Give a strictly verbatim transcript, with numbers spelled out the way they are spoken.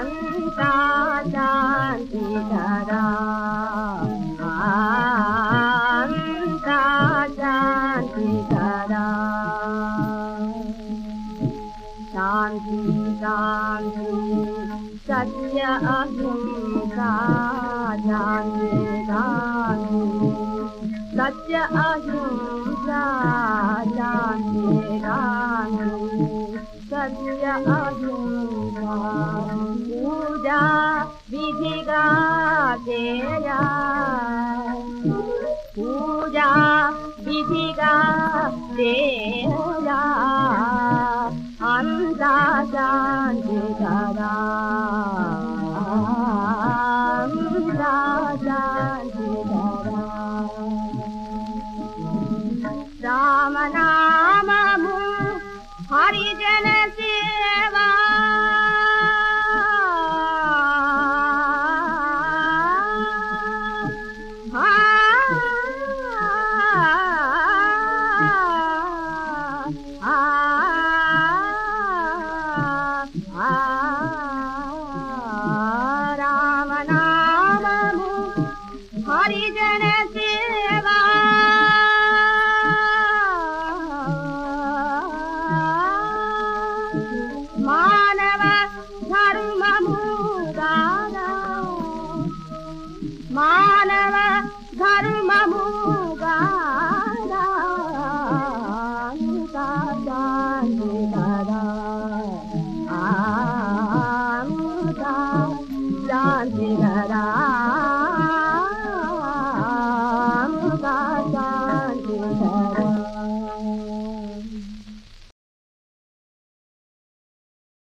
అంతా శాంతి కదా అంతా శాంతి కదా శాంతి శాంతి సత్య అహింసా శాంతి శాంతి సత్య అహింసా శాంతి శాంతి సత్య అహింసా పూజా విధిగా చేయ పూజా విధిగా చేయ అంతా శాంతి కదా అంతా శాంతి కదా రామనామము హరిజన సేవా రామనామము హరిజన సేవా మానవ ధర్మము గానా మానవ ధర్మము గానా శాంతి కదా